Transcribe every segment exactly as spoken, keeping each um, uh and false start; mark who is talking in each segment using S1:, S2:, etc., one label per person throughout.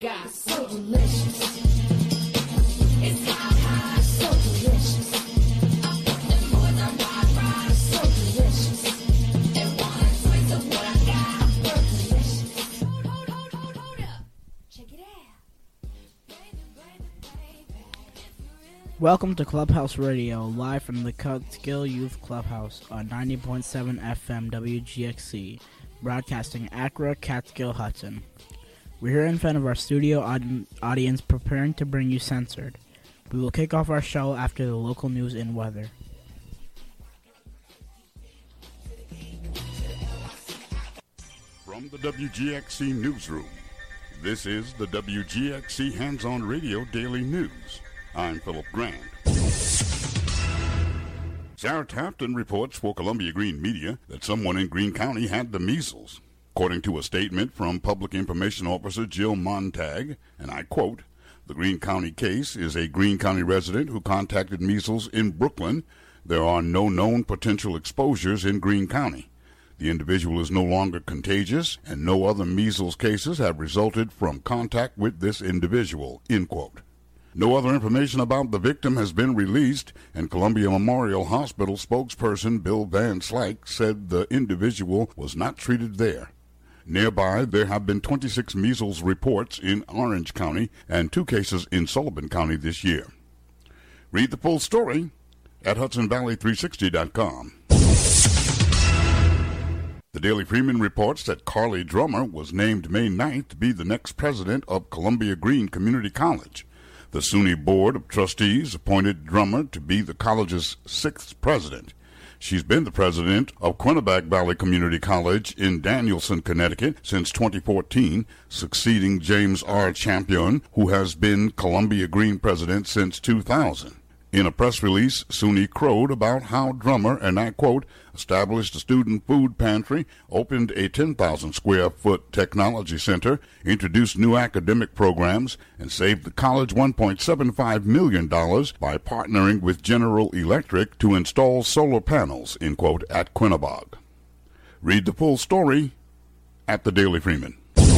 S1: God, so delicious. It's hot, hot, so delicious. Them boys are rock, rock, so delicious. And one taste of what I got, so delicious. Hold, hold, hold, hold, hold up. Check it out.
S2: Welcome to Clubhouse Radio, live from the Catskill Youth Clubhouse on ninety point seven F M W G X C, broadcasting Accra, Catskill, Hudson. We're here in front of our studio aud- audience preparing to bring you Censored. We will kick off our show after the local news and weather.
S3: From the W G X C Newsroom, this is the W G X C Hands-On Radio Daily News. I'm Philip Grant. Sarah Tafton reports for Columbia Green Media that someone in Greene County had the measles. According to a statement from Public Information Officer Jill Montag, and I quote, "The Greene County case is a Greene County resident who contacted measles in Brooklyn. There are no known potential exposures in Greene County. The individual is no longer contagious, and no other measles cases have resulted from contact with this individual," end quote. No other information about the victim has been released, and Columbia Memorial Hospital spokesperson Bill Van Slyke said the individual was not treated there. Nearby, there have been twenty-six measles reports in Orange County and two cases in Sullivan County this year. Read the full story at Hudson Valley three sixty dot com. The Daily Freeman reports that Carly Drummer was named May ninth to be the next president of Columbia Green Community College. The SUNY Board of Trustees appointed Drummer to be the college's sixth president. She's been the president of Quinnipiac Valley Community College in Danielson, Connecticut since twenty fourteen, succeeding James R. Champion, who has been Columbia Green president since two thousand. In a press release, SUNY crowed about how Drummer, and I quote, established a student food pantry, opened a ten thousand square foot technology center, introduced new academic programs, and saved the college one point seven five million dollars by partnering with General Electric to install solar panels, end quote, at Quinnipiac. Read the full story at the Daily Freeman.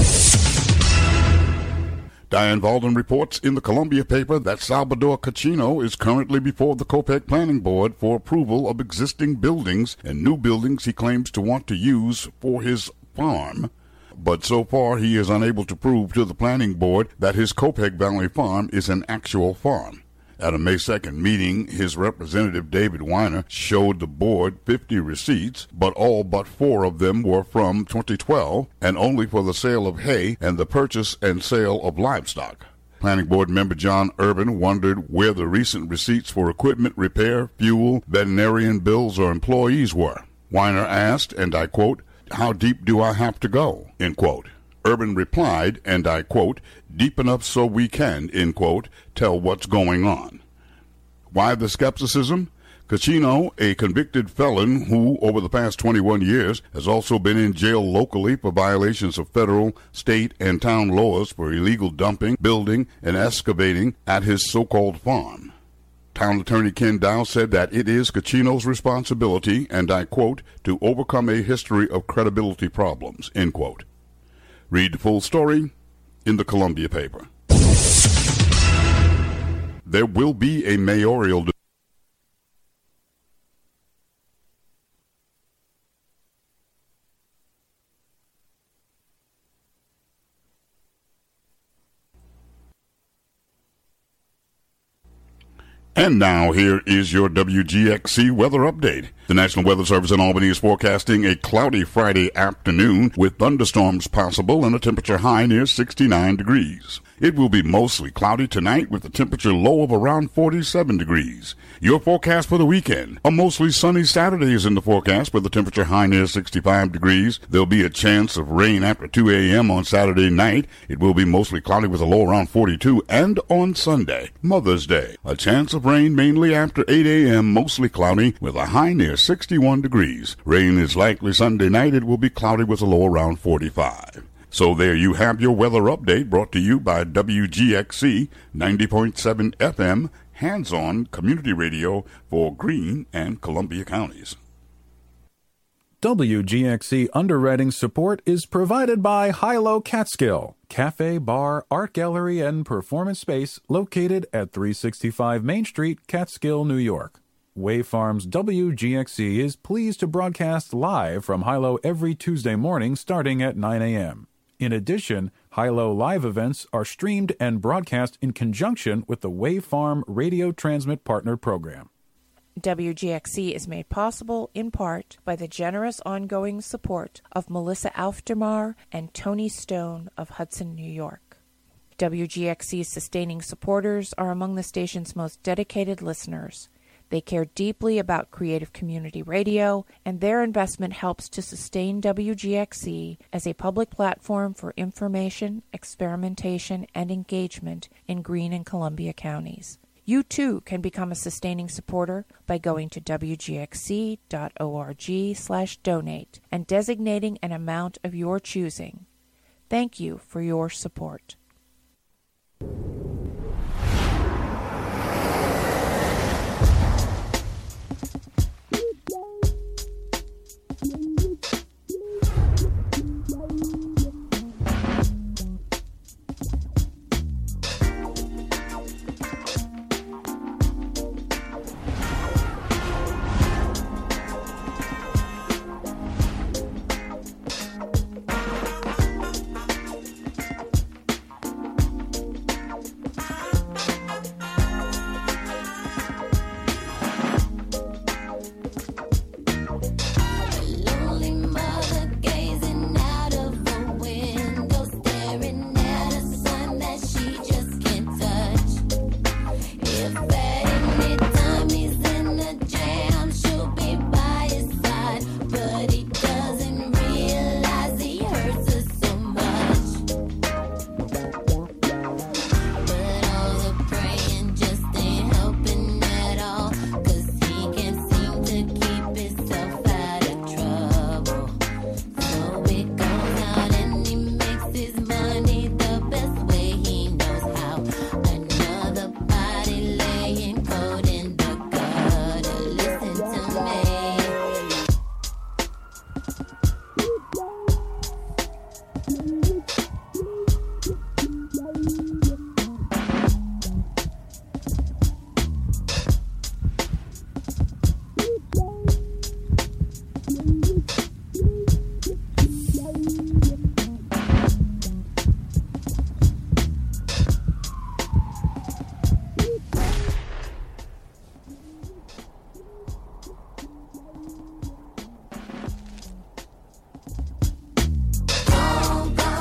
S3: Diane Valden reports in the Columbia paper that Salvador Cachino is currently before the Copec Planning Board for approval of existing buildings and new buildings he claims to want to use for his farm. But so far he is unable to prove to the Planning Board that his Copec Valley farm is an actual farm. At a May second meeting, his representative David Weiner showed the board fifty receipts, but all but four of them were from twenty twelve, and only for the sale of hay and the purchase and sale of livestock. Planning Board member John Urban wondered where the recent receipts for equipment repair, fuel, veterinarian bills, or employees were. Weiner asked, and I quote, "How deep do I have to go?" end quote. Urban replied, and I quote, "Deep enough so we can," end quote, "tell what's going on." Why the skepticism? Cachino, a convicted felon who, over the past twenty-one years, has also been in jail locally for violations of federal, state, and town laws for illegal dumping, building, and excavating at his so-called farm. Town Attorney Ken Dow said that it is Cachino's responsibility, and I quote, "to overcome a history of credibility problems," end quote. Read the full story in the Columbia paper. There will be a mayoral de- And now, here is your W G X C weather update. The National Weather Service in Albany is forecasting a cloudy Friday afternoon with thunderstorms possible and a temperature high near sixty-nine degrees. It will be mostly cloudy tonight with a temperature low of around forty-seven degrees. Your forecast for the weekend. A mostly sunny Saturday is in the forecast with a temperature high near sixty-five degrees. There'll be a chance of rain after two a.m. on Saturday night. It will be mostly cloudy with a low around forty-two. And on Sunday, Mother's Day, a chance of rain mainly after eight a.m., mostly cloudy with a high near sixty-one degrees. Rain is likely Sunday night. It will be cloudy with a low around forty-five. So there you have your weather update brought to you by W G X C ninety point seven F M, hands-on community radio for Greene and Columbia counties.
S4: W G X C underwriting support is provided by Hilo Catskill, cafe, bar, art gallery, and performance space located at three sixty-five Main Street, Catskill, New York. Wave Farms W G X C is pleased to broadcast live from Hilo every Tuesday morning starting at nine a.m. In addition, Hilo live events are streamed and broadcast in conjunction with the Wave Farm Radio Transmit Partner Program.
S5: W G X C is made possible in part by the generous ongoing support of Melissa Aufdermar and Tony Stone of Hudson, New York. W G X C's sustaining supporters are among the station's most dedicated listeners. They care deeply about creative community radio, and their investment helps to sustain W G X C as a public platform for information, experimentation, and engagement in Greene and Columbia counties. You too can become a sustaining supporter by going to w g x c dot org slash donate and designating an amount of your choosing. Thank you for your support.
S1: Don't go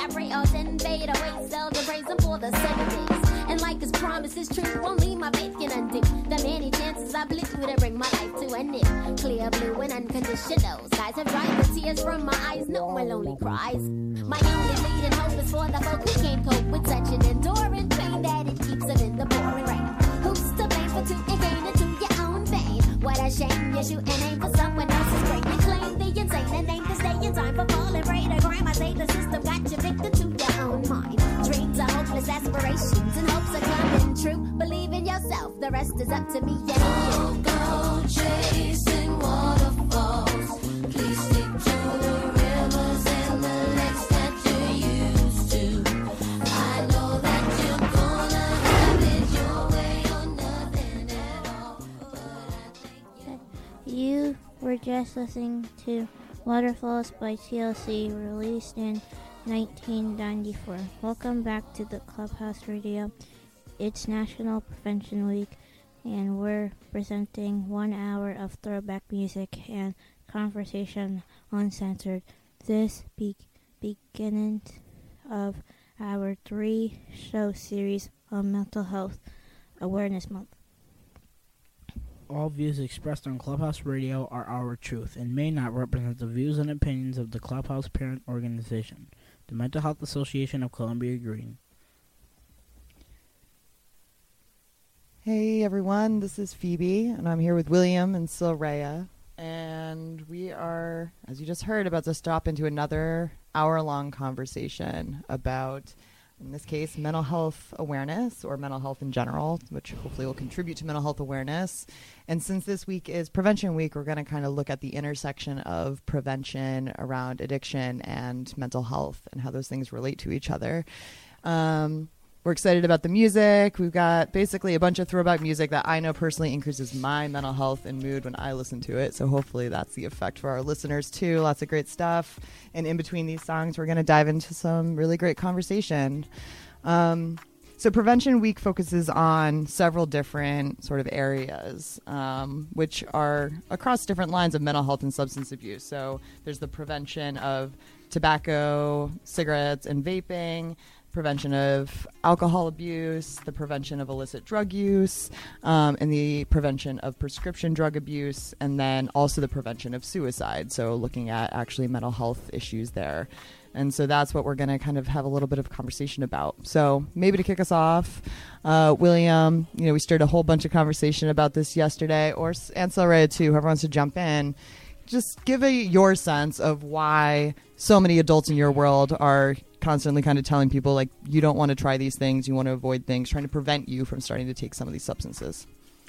S6: I pray all ten fade away, seldom praise him for the seven days. And like his promise is true, won't leave my faith can undo the many chances I blew to bring my life to an end. Clear blue and unconditional skies have dried the tears from my eyes, no more lonely cries. My only leading hope is for the folk who can't cope with such an enduring pain that it keeps them in the pouring rain. Who's to blame for two and gain into your own vein? What a shame you shoot and aim for someone else's brain. You claim the insane and aim to stay in time for falling prey to crime. I say the system got you victim to your own mind. Dreams are hopeless aspirations and hopes are coming true. Believe in yourself, the rest is up to me and you.
S1: Go chasing waterfalls. Please stick to the rivers and the lakes that you used to. I know that you're gonna have it your way or nothing at all. But I think you
S7: You were just listening to Waterfalls by T L C, released in nineteen ninety-four. Welcome back to the Clubhouse Radio. It's National Prevention Week, and we're presenting one hour of throwback music and conversation uncensored. This be- beginning of our three-show series on Mental Health Awareness Month.
S2: All views expressed on Clubhouse Radio are our truth and may not represent the views and opinions of the Clubhouse parent organization, the Mental Health Association of Columbia Green.
S8: Hey everyone, this is Phoebe, and I'm here with William and Silraya, and we are, as you just heard, about to stop into another hour-long conversation about, in this case, mental health awareness, or mental health in general, which hopefully will contribute to mental health awareness. And since this week is Prevention Week, we're going to kind of look at the intersection of prevention around addiction and mental health and how those things relate to each other. Um, we're excited about the music. We've got basically a bunch of throwback music that I know personally increases my mental health and mood when I listen to it. So hopefully that's the effect for our listeners too. Lots of great stuff. And in between these songs, we're going to dive into some really great conversation. Um, so Prevention Week focuses on several different sort of areas, um, which are across different lines of mental health and substance abuse. So there's the prevention of tobacco, cigarettes, and vaping, prevention of alcohol abuse, the prevention of illicit drug use, um, and the prevention of prescription drug abuse, and then also the prevention of suicide. So looking at actually mental health issues there. And so that's what we're going to kind of have a little bit of conversation about. So maybe to kick us off, uh, William, you know, we started a whole bunch of conversation about this yesterday, or and Silraya too, whoever wants to jump in. Just give a, your sense of why so many adults in your world are constantly kind of telling people, like, you don't want to try these things, you want to avoid things, trying to prevent you from starting to take some of these substances.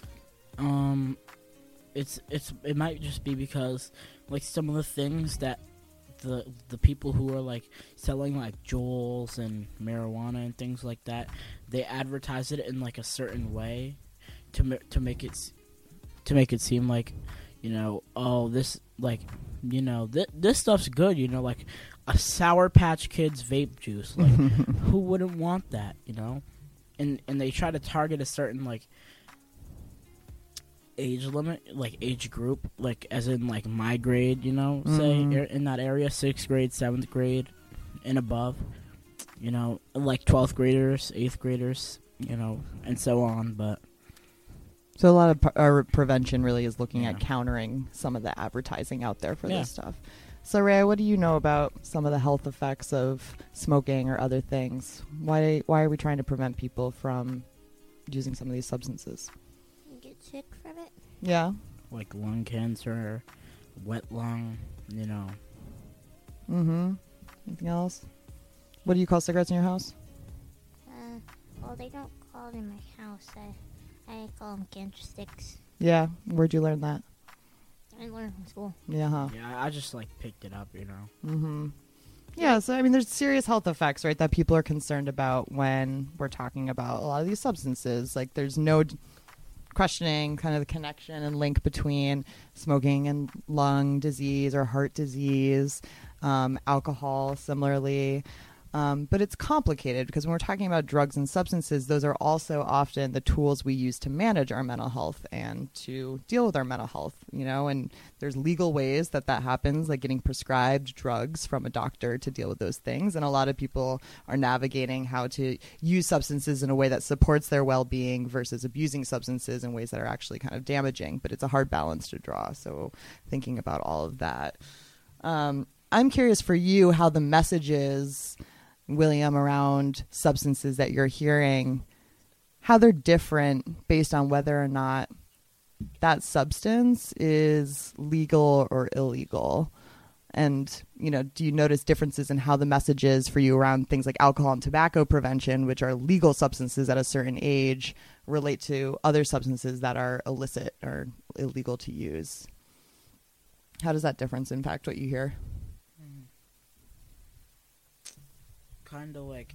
S2: Um, it's it's it might just be because like some of the things that the the people who are like selling like Juuls and marijuana and things like that, they advertise it in like a certain way to ma- to make it s- to make it seem like, you know, oh, this like, you know, th- this stuff's good, you know, like a Sour Patch Kids vape juice, like who wouldn't want that, you know? And and they try to target a certain like age limit, like age group, like as in like my grade, you know, say
S8: Mhm.
S2: er, in that area, sixth grade, seventh grade, and above, you know, like twelfth graders, eighth graders, you know, and so on. But
S8: So a lot of p- our prevention really is looking
S2: Yeah.
S8: at countering some of the advertising out there for
S2: Yeah.
S8: this stuff. So Ray, what do you know about some of the health effects of smoking or other things? Why why are we trying to prevent people from using some of these substances?
S7: You get sick from it?
S8: Yeah.
S2: like lung cancer, wet lung, you know.
S8: Mm-hmm. Anything else? What do you call cigarettes in your house?
S7: Uh, well, they don't call it in my house. I, I call them cancer sticks.
S8: Yeah. Where'd you learn that?
S7: I learned from school.
S8: Yeah, huh?
S2: Yeah, I just like picked it up, you know.
S8: Mm-hmm. Yeah, so I mean, there's serious health effects, right, that people are concerned about when we're talking about a lot of these substances. Like, there's no d- questioning kind of the connection and link between smoking and lung disease or heart disease, um, alcohol, similarly. Um, but it's complicated because when we're talking about drugs and substances, those are also often the tools we use to manage our mental health and to deal with our mental health, you know, and there's legal ways that that happens, like getting prescribed drugs from a doctor to deal with those things. And a lot of people are navigating how to use substances in a way that supports their well-being versus abusing substances in ways that are actually kind of damaging. But it's a hard balance to draw. So thinking about all of that. Um, I'm curious for you how the messages, William, around substances that you're hearing, how they're different based on whether or not that substance is legal or illegal. And, you know, do you notice differences in how the message is for you around things like alcohol and tobacco prevention, which are legal substances at a certain age, relate to other substances that are illicit or illegal to use? How does that difference impact what you hear?
S2: Kind of like,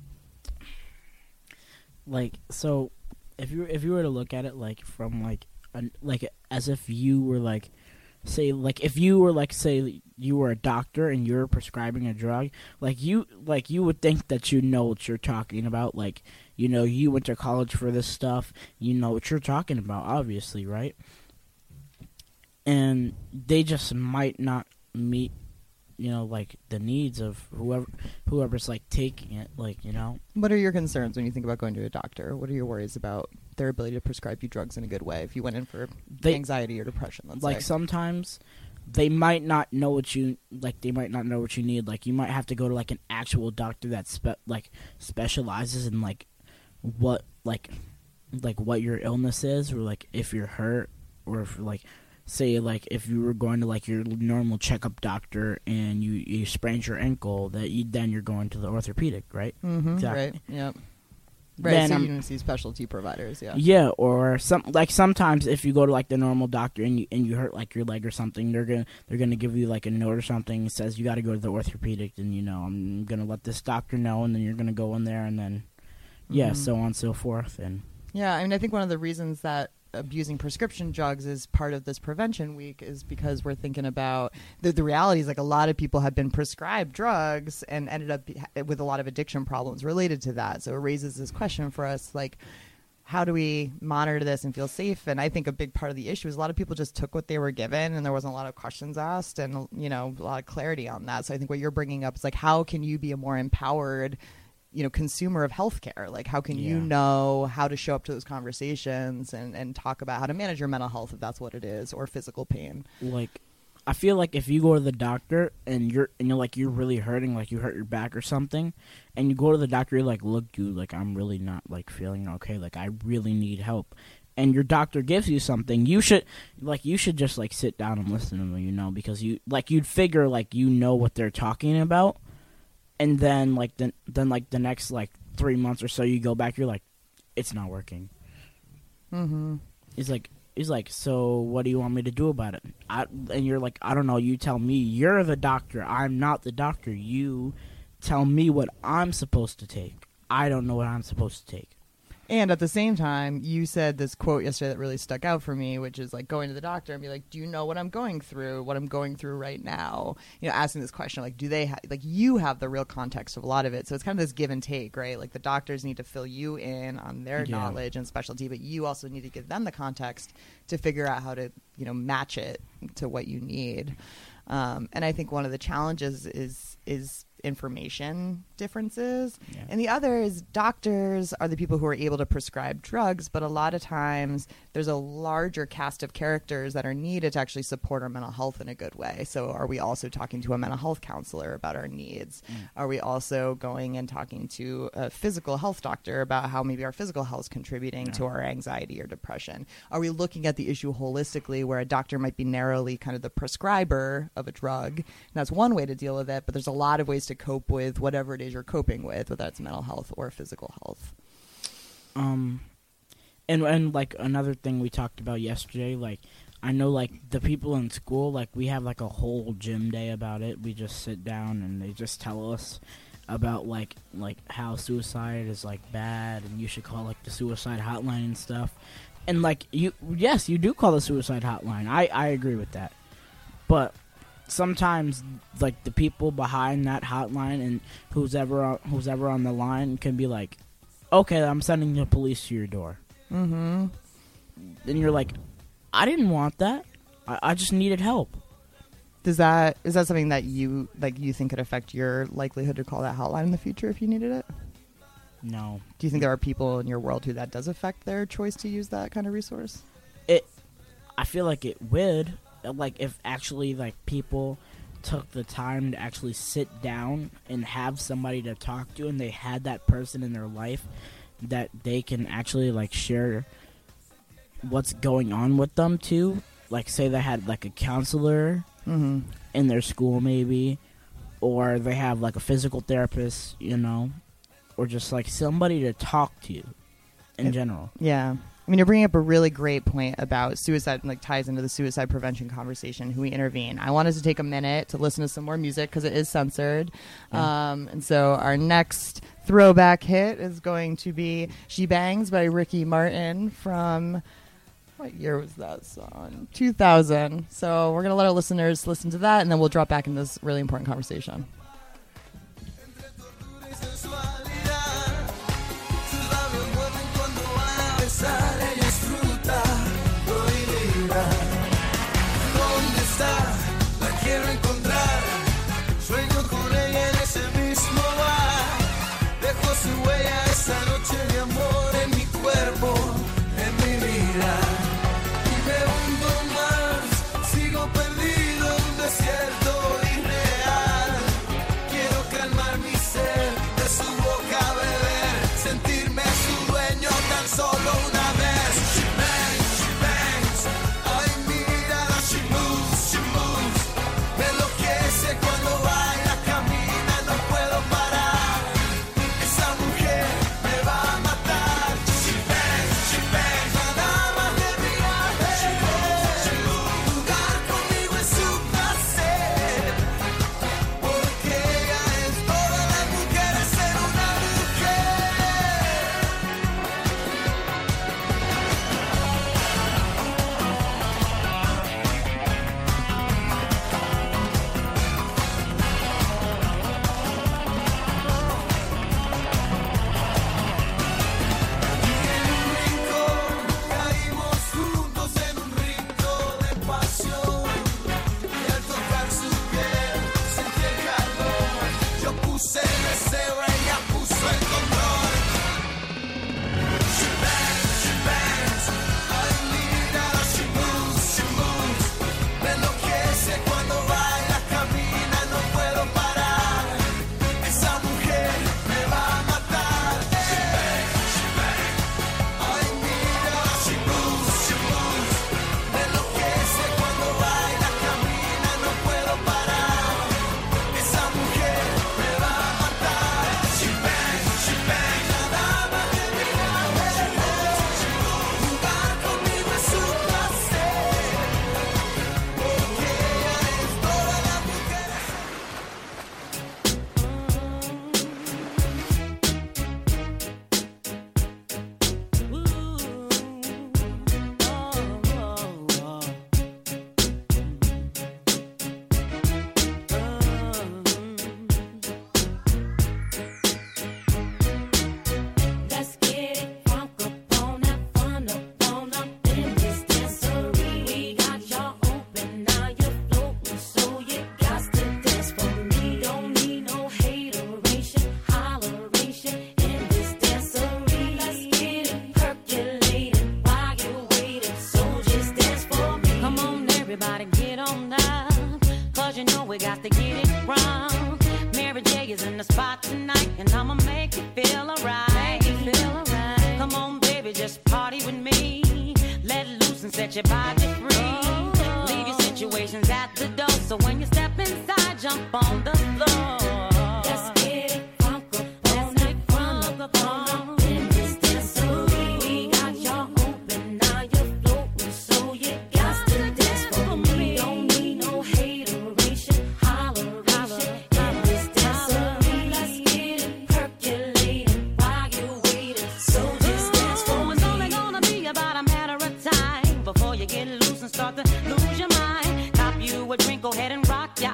S2: like so, if you if you were to look at it like from like an, like as if you were like, say like if you were like say you were a doctor and you're prescribing a drug, like you like you would think that you know what you're talking about, like you know you went to college for this stuff, you know what you're talking about, obviously, right? And they just might not meet, you know, like the needs of whoever whoever's like taking it, like, you know.
S8: What are your concerns when you think about going to a doctor? What are your worries about their ability to prescribe you drugs in a good way if you went in for
S2: They-
S8: anxiety or depression, let's
S2: Like
S8: say?
S2: sometimes they might not know what you like. They might not know what you need. Like you might have to go to like an actual doctor that spe- like specializes in like what like like what your illness is, or like if you're hurt, or if like. Say, like, if you were going to, like, your normal checkup doctor and you, you sprained your ankle, that you, then you're going to the orthopedic, right?
S8: Mm-hmm,
S2: Exactly.
S8: Right, yep. Right,
S2: Then,
S8: so
S2: um,
S8: you can see specialty providers, yeah.
S2: Yeah, or some like sometimes if you go to like the normal doctor and you and you hurt like your leg or something, they're gonna they're gonna give you like a note or something that says you got to go to the orthopedic, and you know I'm gonna let this doctor know, and then you're gonna go in there, and then yeah,
S8: Mhm.
S2: so on and so forth, and
S8: Yeah, I mean, I think one of the reasons that abusing prescription drugs is part of this prevention week is because we're thinking about the, the reality is like a lot of people have been prescribed drugs and ended up be- with a lot of addiction problems related to that. So it raises this question for us, like, how do we monitor this and feel safe? And I think a big part of the issue is a lot of people just took what they were given and there wasn't a lot of questions asked and, you know, a lot of clarity on that. So I think what you're bringing up is like, how can you be a more empowered, you know, consumer of healthcare? Like, how can you
S2: Yeah.
S8: know how to show up to those conversations and, and talk about how to manage your mental health if that's what it is, or physical pain?
S2: like I feel like if you go to the doctor and you're and you're like you're really hurting, like you hurt your back or something, and you go to the doctor, you're like, look, dude, like I'm really not like feeling okay, like I really need help, and your doctor gives you something, you should like you should just like sit down and listen to them, you know, because you like you'd figure like you know what they're talking about, and then like then then like the next like three months or so you go back, you're like, it's not working.
S8: Mm-hmm.
S2: He's like, he's like, so what do you want me to do about it? I, and you're like, I don't know. You tell me. You're the doctor. I'm not the doctor. You tell me what I'm supposed to take. I don't know what I'm supposed to take.
S8: And at the same time, you said this quote yesterday that really stuck out for me, which is like going to the doctor and be like, do you know what I'm going through, what I'm going through right now? You know, asking this question, like, do they ha- like you have the real context of a lot of it. So it's kind of this give and take, right? Like the doctors need to fill you in on their
S2: Yeah.
S8: knowledge and specialty, but you also need to give them the context to figure out how to, you know, match it to what you need. Um, and I think one of the challenges is is information differences.
S2: Yeah.
S8: And the other is doctors are the people who are able to prescribe drugs, but a lot of times there's a larger cast of characters that are needed to actually support our mental health in a good way. So are we also talking to a mental health counselor about our needs?
S2: Mm.
S8: Are we also going and talking to a physical health doctor about how maybe our physical health is contributing
S2: Yeah.
S8: to our anxiety or depression? Are we looking at the issue holistically, where a doctor might be narrowly kind of the prescriber of a drug? And that's one way to deal with it, but there's a lot of ways to cope with whatever it is you're coping with, whether it's mental health or physical health.
S2: Um, and and like another thing we talked about yesterday, like I know like the people in school, like we have like a whole gym day about it. We just sit down and they just tell us about like like how suicide is like bad and you should call like the suicide hotline and stuff. And like you, yes, you do call the suicide hotline. I I agree with that, but sometimes like the people behind that hotline and who's ever on, who's ever on the line can be like, okay, I'm sending the police to your door.
S8: Mm-hmm.
S2: Then you're like, I didn't want that. I, I just needed help.
S8: Does that is that something that you like you think could affect your likelihood to call that hotline in the future if you needed it?
S2: No.
S8: Do you think there are people in your world who that does affect their choice to use that kind of resource?
S2: It I feel like it would, like if actually like people took the time to actually sit down and have somebody to talk to, and they had that person in their life that they can actually like share what's going on with them to. Like say they had like a counselor
S8: mm-hmm. in
S2: their school maybe, or they have like a physical therapist, you know, or just like somebody to talk to in
S8: it,
S2: general.
S8: Yeah. I mean, you're bringing up a really great point about suicide, like ties into the suicide prevention conversation, who we intervene. I wanted to take a minute to listen to some more music because it is censored. Yeah. Um, and so our next throwback hit is going to be She Bangs by Ricky Martin from, what year was that song? two thousand. So we're going to let our listeners listen to that, and then we'll drop back in this really important conversation.
S9: Ella es fruta prohibida. ¿Dónde está? La quiero encontrar. Sueño con ella en ese mismo bar. Dejó su huella esa noche de amor en mi cuerpo, en mi vida. Y me hundo más, sigo perdido en un desierto irreal. Quiero calmar mi sed, de su boca beber, sentirme su dueño tan solo una vez. She bangs, she bangs. Ay, mírala, she moves, she moves. Me enloquece cuando baila, camina, no puedo parar. Esa mujer me va a matar. She bangs, she bangs. La dama de mi viaje. She moves, she moves. Jugar conmigo es su placer, porque ella es todas las mujeres en una mujer. Caímos juntos en un ritmo de pasión, y al tocar su piel sentí el calor. Yo puse el deseo, ella puso el control. She bangs, she bangs. Ay, mírala, she moves, she moves. Me enloquece cuando baila, camina, no puedo parar. Esa mujer me va a matar. She bangs, she bangs. Ay, mírala, she moves, she moves. Me enloquece cuando baila, camina, no puedo parar. Esa mujer me va a matar. She bangs, she bangs. La dama de mi viaje. Jugar conmigo es su placer, porque ella es todas las mujeres.
S1: Let's get it crunk up on that fun up on up in this dancery. We got y'all open, now you're floating, so you got to dance for me. Don't need no hateration, holleration in this dancery. Let's get it percolating while you're waiting, so just dance for me.
S10: Come on, everybody, get on up. Cause you know we got to get it wrong. Mary J is in the spot tonight, and I'ma make you feel alright. Feel alright. Come on, baby, just party with me. Let loose and set your body free. Leave your situations at the door, so when you step inside, jump on the floor.
S1: Let's get it crunk up on that fun up on up in this dancery. We got y'all open, now you're floating, so you got to dance for me. Don't need no hateration, holleration in this dancery. Let's get it percolating while you're waiting, so just dance for
S10: Oh,
S1: me.
S10: it's only gonna be about a matter of time before you get loose and start to lose your mind. Cop you a drink, go ahead and rock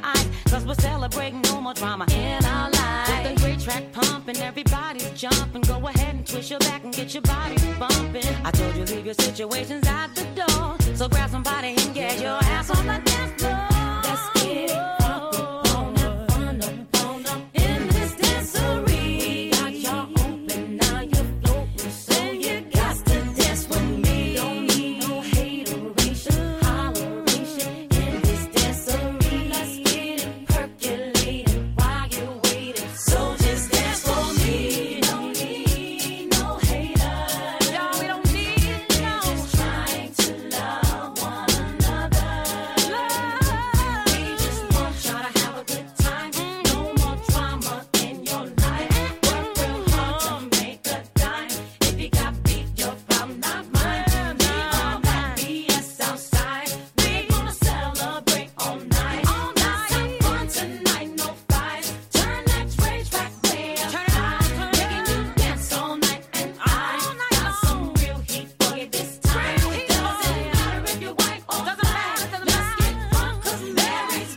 S10: jump and go ahead and twist your back and get your body bumping. I told you leave your situations at the door. So grab somebody and get your ass on the dance floor. Let's get it crunk up on up, fun up, on up in this dancery. Got y'all open, now you're floating, so you got to dance with me. Don't need no hateration, holleration in this dancery. Let's get it percolating while you're waiting. So just dance for me. Don't need no haters. No, we don't need no. Just trying to love one another. Love. We just want y'all to have a good time. No more drama in your life. Work real hard to make a dime. If you got beef, your problem, not mine. Leave all that B S outside. We gonna celebrate all night. All night. Have fun tonight, no fights. Turn that rage back way up high. Making you dance all night, and I got some real heat for you this time. Doesn't matter if you're white or black. Let's get drunk 'cause Mary's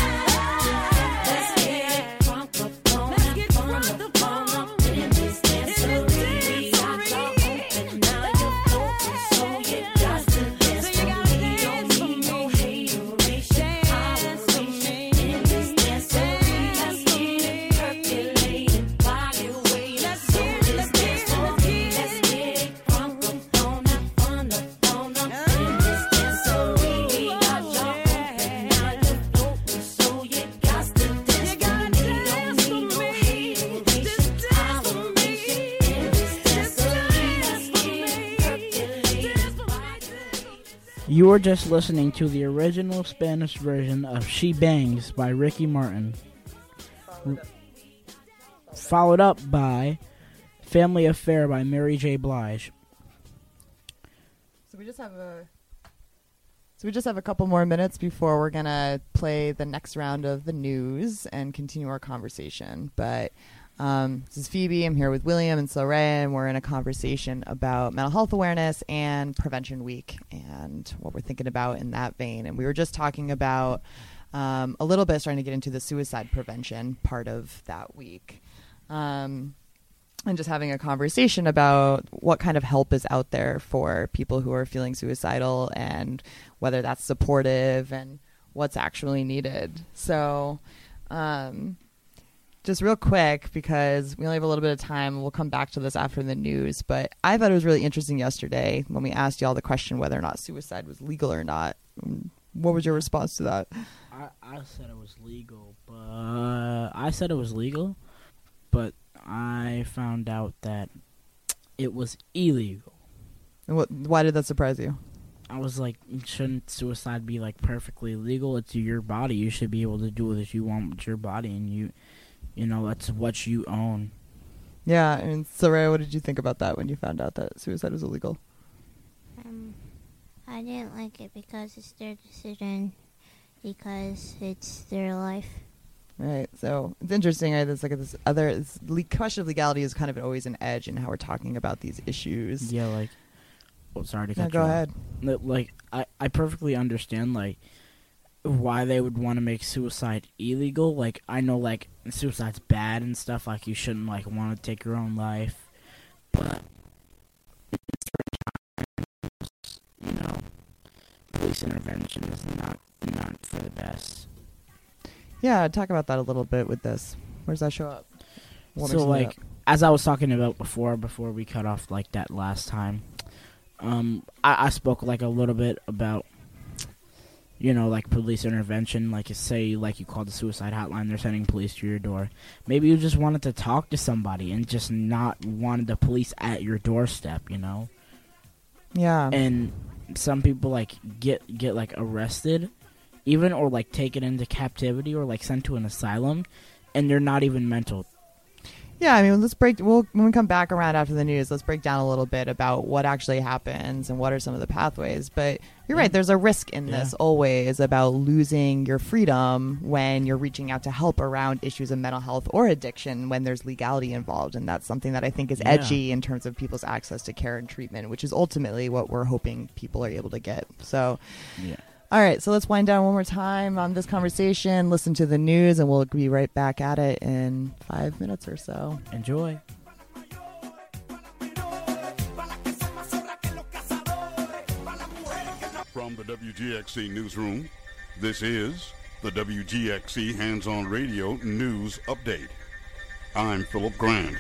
S10: back. Let's get drunk up on that fun up on up in this dancery. Got y'all open, now you're floating, so you got to dance for me. Don't need no hateration, holleration in this dancery. Let's get it percolating while you're waiting. So just dance for me. Let's get it crunk up on that fun up on up in this dancery. Got y'all open, now you're floating, so you got to dance for me. Don't need no hateration, holleration in this dancery. Let's get it percolating.
S2: You were just listening to the original Spanish version of She Bangs by Ricky Martin. R- Followed up by Family Affair by Mary J. Blige.
S8: So we just have a so we just have a couple more minutes before we're gonna play the next round of the news and continue our conversation. But um, this is Phoebe. I'm here with William and Soraya, and we're in a conversation about mental health awareness and Prevention Week and what we're thinking about in that vein. And we were just talking about um, a little bit starting to get into the suicide prevention part of that week. Um, and just having a conversation about what kind of help is out there for people who are feeling suicidal and whether that's supportive and what's actually needed. So um, just real quick, because we only have a little bit of time, we'll come back to this after the news, but I thought it was really interesting yesterday when we asked y'all the question whether or not suicide was legal or not. What was your response to that?
S2: I, I said it was legal, but I said it was legal, but I found out that it was illegal.
S8: And what, why did that surprise you?
S2: I was like, shouldn't suicide be like perfectly legal? It's your body. You should be able to do what you want with your body, and you, you know, that's what you own.
S8: Yeah, and Soraya, what did you think about that when you found out that suicide was illegal?
S7: Um, I didn't like it because it's their decision, because it's their life.
S8: Right, so it's interesting, right? There's like this other this le- question of legality is kind of always an edge in how we're talking about these issues.
S2: Yeah, like, oh, sorry to
S8: No,
S2: cut
S8: go
S2: you off.
S8: ahead.
S2: Li- Like, I, I perfectly understand, like, why they would want to make suicide illegal. Like, I know, like, suicide's bad and stuff. Like, you shouldn't, like, want to take your own life. But, in certain times, you know, police intervention is not, not for the best.
S8: Yeah, talk about that a little bit with this. Where does that show up? What
S2: So,
S8: makes it
S2: like,
S8: up?
S2: as I was talking about before, before we cut off, like, that last time, um, I, I spoke, like, a little bit about, you know, like, police intervention. Like, say, like, you called the suicide hotline, they're sending police to your door. Maybe you just wanted to talk to somebody and just not wanted the police at your doorstep, you know?
S8: Yeah.
S2: And some people, like, get, get like, arrested, even, or, like, taken into captivity or, like, sent to an asylum, and they're not even mental.
S8: Yeah, I mean, let's break. We'll when we come back around after the news, let's break down a little bit about what actually happens and what are some of the pathways. But you're right. There's a risk in this
S2: Yeah.
S8: always about losing your freedom when you're reaching out to help around issues of mental health or addiction when there's legality involved, and that's something that I think is
S2: Yeah.
S8: edgy in terms of people's access to care and treatment, which is ultimately what we're hoping people are able to get. So.
S2: Yeah.
S8: All right, so let's wind down one more time on this conversation, listen to the news, and we'll be right back at it in five minutes or so.
S2: Enjoy.
S3: From the W G X C Newsroom, this is the W G X C Hands-On Radio News Update. I'm Philip Grand.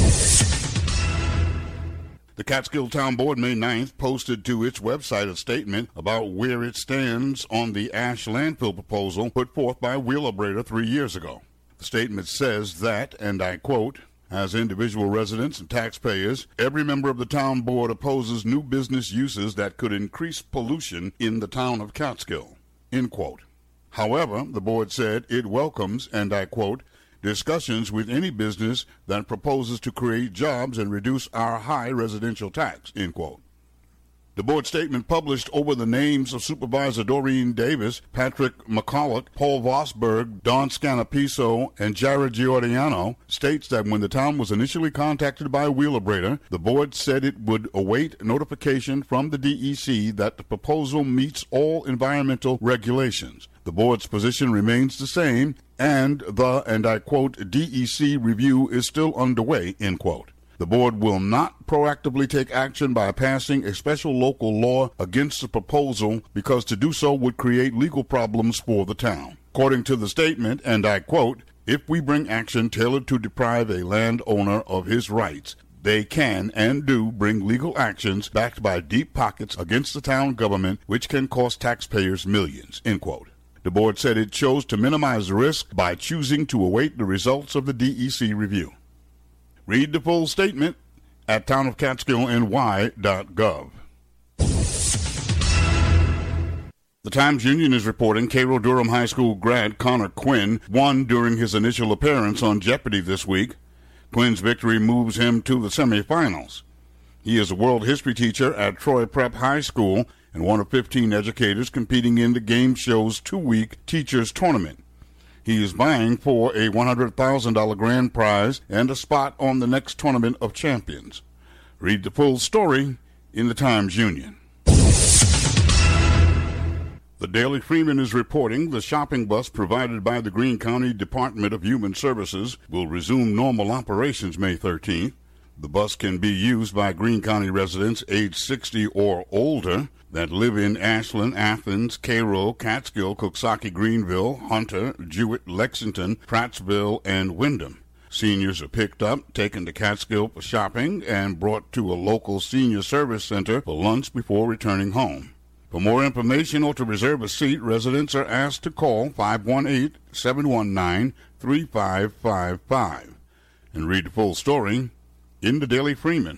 S3: The Catskill Town Board May ninth posted to its website a statement about where it stands on the ash landfill proposal put forth by Wheelabrator three years ago. The statement says that, and I quote, as individual residents and taxpayers, every member of the town board opposes new business uses that could increase pollution in the town of Catskill, end quote. However, the board said it welcomes, and I quote, discussions with any business that proposes to create jobs and reduce our high residential tax, end quote. The board statement published over the names of Supervisor Doreen Davis, Patrick McCulloch, Paul Vosberg, Don Scanapiso, and Jared Giordano states that when the town was initially contacted by Wheelabrator, the board said it would await notification from the D E C that the proposal meets all environmental regulations. The board's position remains the same, and the, and I quote, D E C review is still underway, end quote. The board will not proactively take action by passing a special local law against the proposal because to do so would create legal problems for the town. According to the statement, and I quote, if we bring action tailored to deprive a landowner of his rights, they can and do bring legal actions backed by deep pockets against the town government, which can cost taxpayers millions, end quote. The board said it chose to minimize risk by choosing to await the results of the D E C review. Read the full statement at town of catskill N Y dot gov. The Times-Union is reporting Cairo Durham High School grad Connor Quinn won during his initial appearance on Jeopardy this week. Quinn's victory moves him to the semifinals. He is a world history teacher at Troy Prep High School and one of fifteen educators competing in the game show's two-week teachers tournament. He is vying for a one hundred thousand dollars grand prize and a spot on the next Tournament of Champions. Read the full story in the Times-Union. The Daily Freeman is reporting the shopping bus provided by the Greene County Department of Human Services will resume normal operations May thirteenth. The bus can be used by Greene County residents age sixty or older that live in Ashland, Athens, Cairo, Catskill, Coxsackie, Greenville, Hunter, Jewett, Lexington, Prattsville, and Windham. Seniors are picked up, taken to Catskill for shopping, and brought to a local senior service center for lunch before returning home. For more information or to reserve a seat, residents are asked to call five one eight, seven one nine, three five five five and read the full story in the Daily Freeman.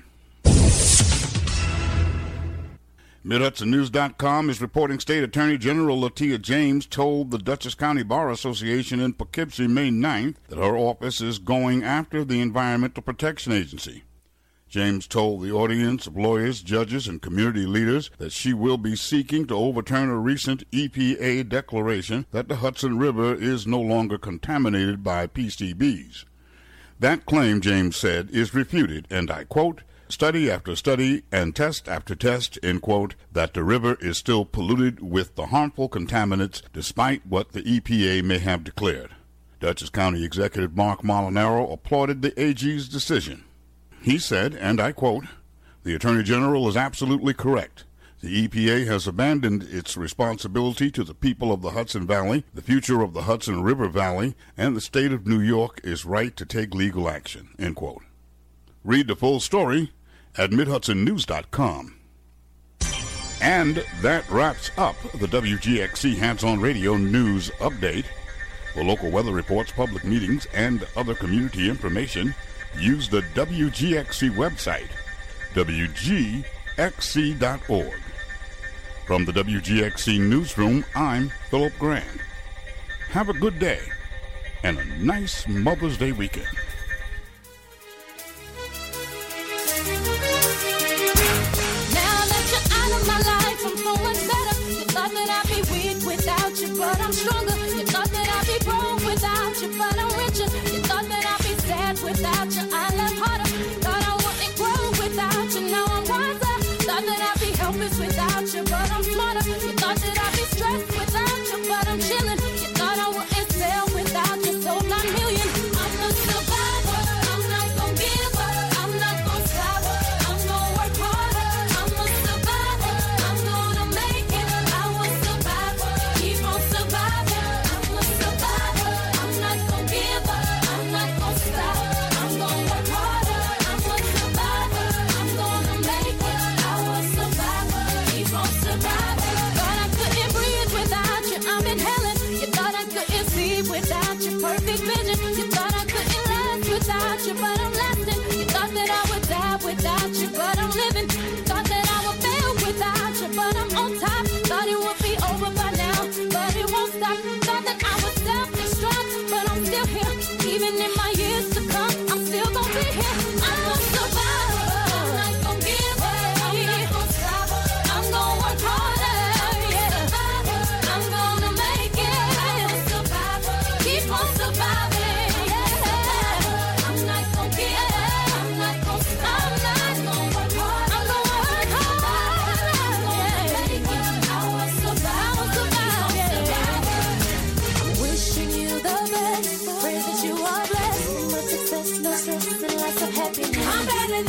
S3: Mid Hudson News dot com is reporting State Attorney General Latia James told the Dutchess County Bar Association in Poughkeepsie May ninth that her office is going after the Environmental Protection Agency. James told the audience of lawyers, judges, and community leaders that she will be seeking to overturn a recent E P A declaration that the Hudson River is no longer contaminated by P C Bs. That claim, James said, is refuted, and I quote, study after study and test after test, end quote, that the river is still polluted with the harmful contaminants despite what the E P A may have declared. Dutchess County Executive Mark Molinaro applauded the A G's decision. He said, and I quote, the Attorney General is absolutely correct. The E P A has abandoned its responsibility to the people of the Hudson Valley, the future of the Hudson River Valley, and the state of New York is right to take legal action, end quote. Read the full story at Mid Hudson News dot com. And that wraps up the W G X C Hands-On Radio News Update. For local weather reports, public meetings, and other community information, use the W G X C website, W G X C dot org. From the W G X C Newsroom, I'm Philip Grand. Have a good day and a nice Mother's Day weekend.
S1: Now that you're out of my life, I'm feeling better. You thought that I'd be weak without you, but I'm stronger. You thought that I'd be broke without you, but I'm richer. You thought that I'd be sad without you, I love harder. Thought I wouldn't grow without you, now I'm wiser. Thought that I'd be helpless without you, but I'm smarter. You thought that I'd be stressed without you, but I'm chilling. You thought I wouldn't sell without you, sold nine million. I'm a survivor.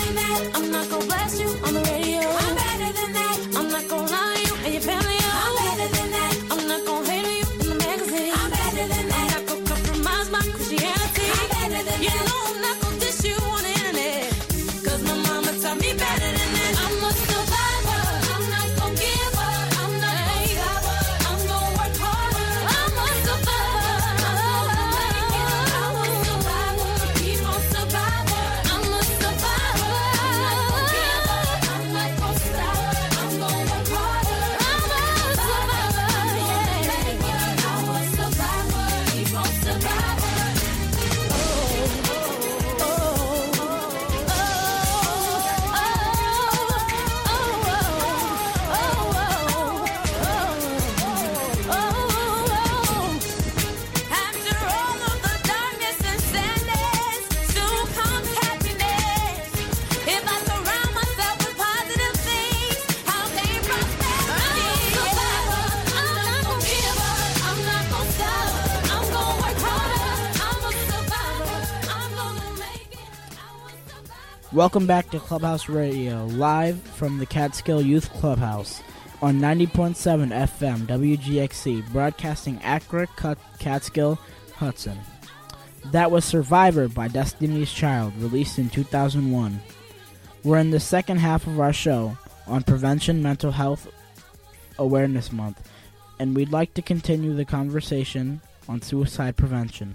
S1: than that. I'm not gonna blast you on the radio. I'm better than that. I'm not gonna lie to you and your family. I'm better than that. I'm not gonna hate on you in the magazine. I'm better than that. I'm not gonna compromise my Christianity. I'm better than you that. You know I'm not gonna diss you on the internet. Cause my mama taught me better than that. I'm a survivor. I'm not gonna give up. I'm not gonna stop. I'm gonna work harder. I'm a survivor. I'm gonna make it. I'm a survivor. Keep on survivor. I'm a survivor. I'm not gonna give up. I'm not gonna stop. I'm gonna work harder. I'm a survivor. Yeah. I'm a survivor. Keep on survivor. After all of the darkness and sadness, soon comes happiness. If I surround myself with positive things, I'll gain prosperity. I'm a survivor. I'm not gonna give up. I'm not gonna stop. I'm gonna work harder. I'm a survivor. I'm gonna make it. I'm a survivor.
S2: Welcome back to Clubhouse Radio, live from the Catskill Youth Clubhouse on ninety point seven F M W G X C, broadcasting Accra, Cut- Catskill, Hudson. That was Survivor by Destiny's Child, released in two thousand one. We're in the second half of our show on Prevention Mental Health Awareness Month, and we'd like to continue the conversation on suicide prevention.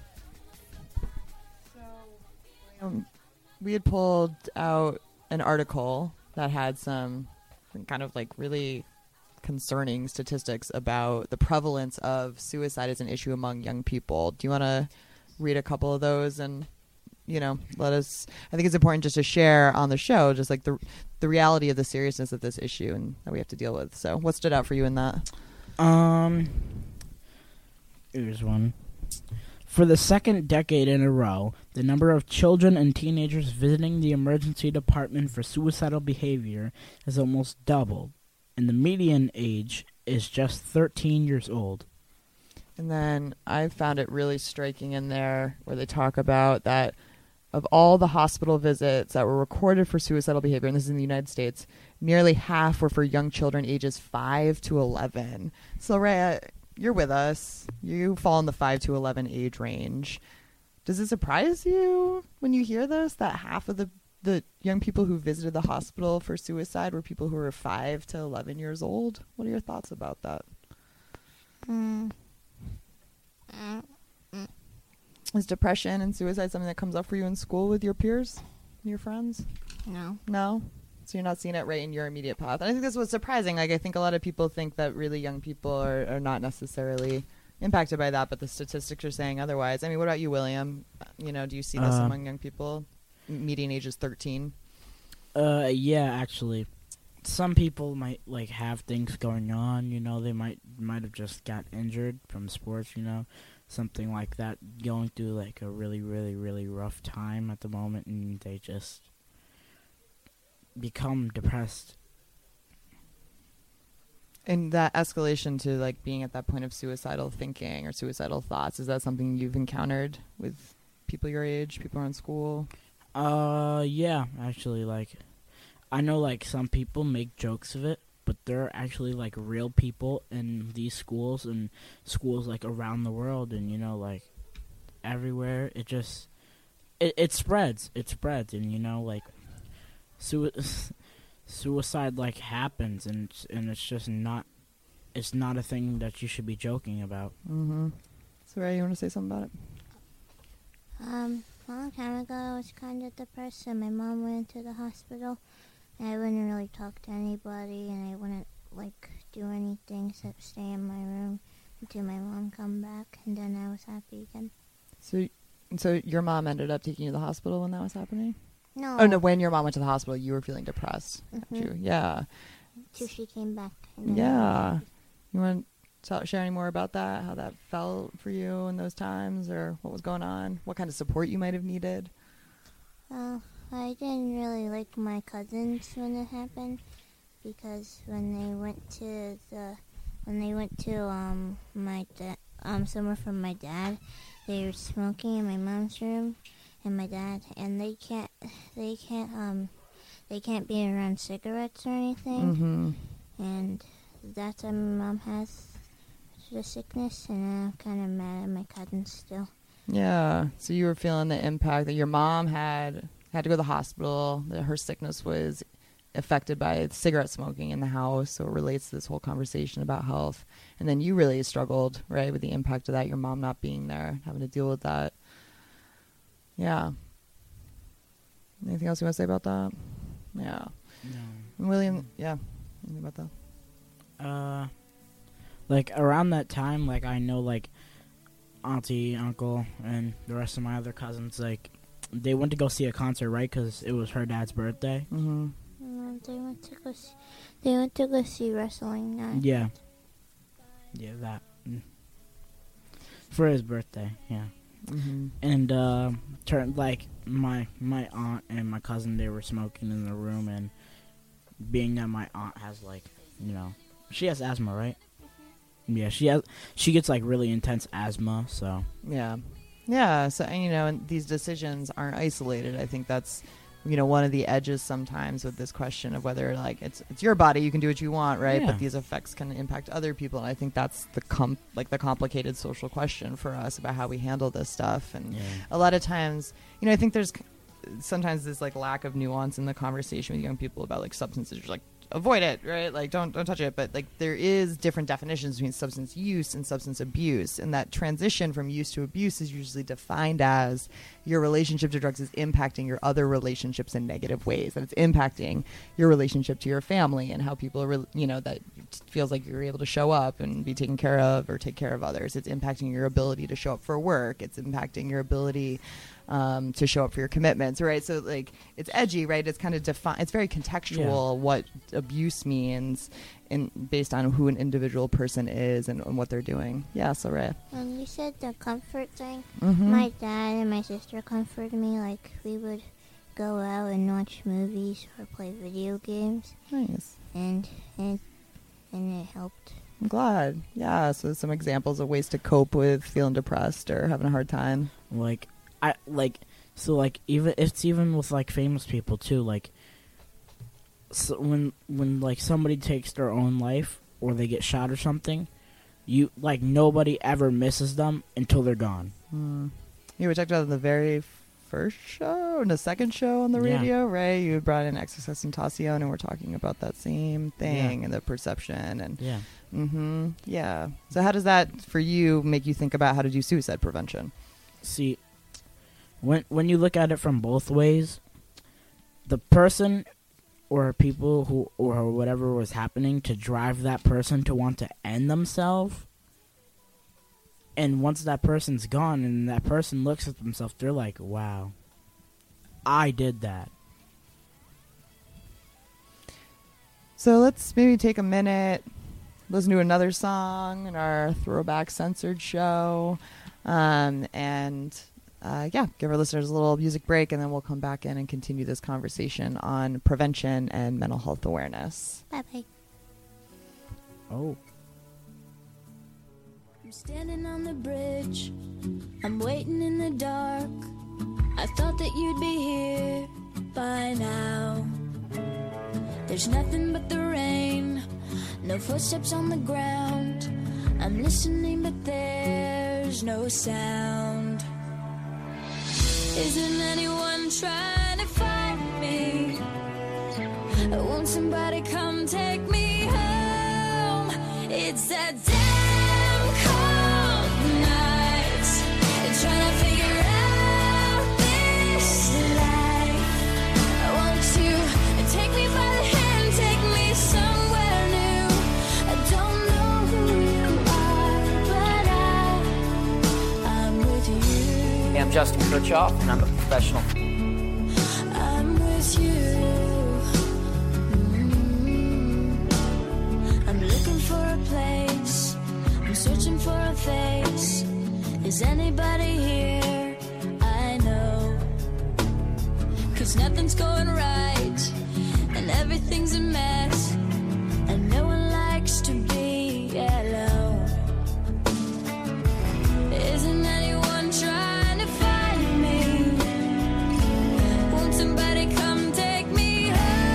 S8: Um, we had pulled out an article that had some kind of like really concerning statistics about the prevalence of suicide as an issue among young people. Do you want to read a couple of those and, you know, let us, I think it's important just to share on the show, just like the the reality of the seriousness of this issue and that we have to deal with. So what stood out for you in that?
S2: Um, here's one. For the second decade in a row, the number of children and teenagers visiting the emergency department for suicidal behavior has almost doubled, and the median age is just thirteen years old.
S8: And then I found it really striking in there where they talk about that of all the hospital visits that were recorded for suicidal behavior, and this is in the United States, nearly half were for young children ages five to eleven. So, Rhea, you're with us. You fall in the five to eleven age range. Does it surprise you when you hear this, that half of the, the young people who visited the hospital for suicide were people who were five to eleven years old? What are your thoughts about that?
S7: Mm. Uh, mm.
S8: Is depression and suicide something that comes up for you in school with your peers, your friends?
S7: No.
S8: No? So you're not seeing it right in your immediate path. And I think that's what's surprising. Like, I think a lot of people think that really young people are, are not necessarily impacted by that, but the statistics are saying otherwise. I mean, what about you, William? You know, do you see this
S2: Uh,
S8: among young people? Median age is thirteen.
S2: Uh, yeah, actually, some people might like have things going on. You know, they might might have just got injured from sports. You know, something like that, going through like a really, really, really rough time at the moment, and they just become depressed.
S8: And that escalation to like being at that point of suicidal thinking or suicidal thoughts, is that something you've encountered with people your age, people who are in school?
S2: Uh, yeah, actually, like, I know, like, some people make jokes of it, but there are actually, like, real people in these schools and schools, like, around the world and, you know, like, everywhere. It just, it, it spreads. It spreads, and, you know, like, sui- suicide, like, happens, and it's, and it's just not, it's not a thing that you should be joking about.
S8: Mm-hmm. So, Ray, you want to say something about it?
S7: Um, a long time ago, I was kind of depressed, and my mom went to the hospital, and I wouldn't really talk to anybody, and I wouldn't, like, do anything except stay in my room until my mom come back, and then I was happy again.
S8: So, so your mom ended up taking you to the hospital when that was happening?
S7: No.
S8: Oh, no, when your mom went to the hospital, you were feeling depressed. Got
S7: Mhm.
S8: you. Yeah.
S7: Till she came back. and then I was
S8: Yeah.
S7: happy.
S8: You want to share any more about that, how that felt for you in those times, or what was going on, what kind of support you might have needed?
S7: Well, I didn't really like my cousins when it happened, because when they went to the, when they went to um my da- um somewhere from my dad, they were smoking in my mom's room, and my dad, and they can't, they can't um, they can't be around cigarettes or anything.
S8: Mm-hmm.
S7: And that's why my mom has the sickness, and I'm kind of mad at my cousin still.
S8: Yeah. So you were feeling the impact that your mom had had to go to the hospital, that her sickness was affected by cigarette smoking in the house, so it relates to this whole conversation about health. And then you really struggled, right, with the impact of that, your mom not being there, having to deal with that. Yeah. Anything else you want to say about that? Yeah.
S2: No.
S8: William, yeah. Anything about that?
S2: Uh, like around that time, like I know, like auntie, uncle, and the rest of my other cousins, like they went to go see a concert, right? Because it was her dad's birthday.
S8: Mm-hmm.
S7: No, they went to go. See, they went to go see wrestling night.
S2: Yeah. Yeah, that mm. for his birthday. Yeah.
S8: Mm-hmm.
S2: And uh, turned like my my aunt and my cousin, they were smoking in the room, and being that my aunt has like, you know, she has asthma, right? Yeah, she has. She gets like really intense asthma, so
S8: Yeah. Yeah. So, and, you know, and these decisions aren't isolated. I think that's, you know, one of the edges sometimes with this question of whether, like, it's it's your body, you can do what you want, right?
S2: Yeah.
S8: But these effects can impact other people. And I think that's the com- like the complicated social question for us about how we handle this stuff. And
S2: yeah.
S8: a lot of times, you know, I think there's sometimes this like lack of nuance in the conversation with young people about like substances. You're like, avoid it, right? Like, don't don't touch it. But like, there is different definitions between substance use and substance abuse, and that transition from use to abuse is usually defined as your relationship to drugs is impacting your other relationships in negative ways, that it's impacting your relationship to your family and how people are, re- you know, that it feels like you're able to show up and be taken care of or take care of others. It's impacting your ability to show up for work. It's impacting your ability Um, to show up for your commitments, right? So, like, it's edgy, right? It's kind of defi- It's very contextual what abuse means, in based on who an individual person is and, and what they're doing. Yeah, so right.
S7: When you said the comfort thing,
S8: Mm-hmm.
S7: my dad and my sister comforted me. Like, we would go out and watch movies or play video games,
S8: Nice.
S7: and and and it helped.
S8: I'm glad. Yeah. So, some examples of ways to cope with feeling depressed or having a hard time.
S2: Like I like so like even it's even with like famous people too. Like so when when like somebody takes their own life or they get shot or something, you like nobody ever misses them until they're gone.
S8: Hmm. Yeah, we talked about it in the very first show, in the second show on the
S2: Yeah.
S8: radio, right? You brought in Exorcist Tentacion, and we're talking about that same thing
S2: Yeah.
S8: and the perception and.
S2: Yeah.
S8: Mm-hmm. Yeah. So how does that, for you, make you think about how to do suicide prevention?
S2: See, when when you look at it from both ways, the person or people who or whatever was happening to drive that person to want to end themselves, and once that person's gone and that person looks at themselves, they're like, wow, I did that.
S8: So let's maybe take a minute, listen to another song in our Throwback Censored show, um, and uh, yeah, give our listeners a little music break, and then we'll come back in and continue this conversation on prevention and mental health awareness.
S7: Bye bye.
S2: Oh.
S1: I'm standing on the bridge, I'm waiting in the dark. I thought that you'd be here by now. There's nothing but the rain, no footsteps on the ground. I'm listening but there's no sound. Isn't anyone trying to find me? Won't somebody come take me home? It's that damn cold night, trying to figure out this life. Won't you take me by the hand, take me somewhere new? I don't know who you are, but I, I'm with you.
S11: Hey, I'm Justin Kirchhoff, and I'm a professional.
S1: I'm with you. Mm. I'm looking for a place, I'm searching for a face. Is anybody here? I know, 'cause nothing's going right, and everything's a mess, and no one likes to be alone. Isn't anyone trying to find me? Won't somebody come take me home?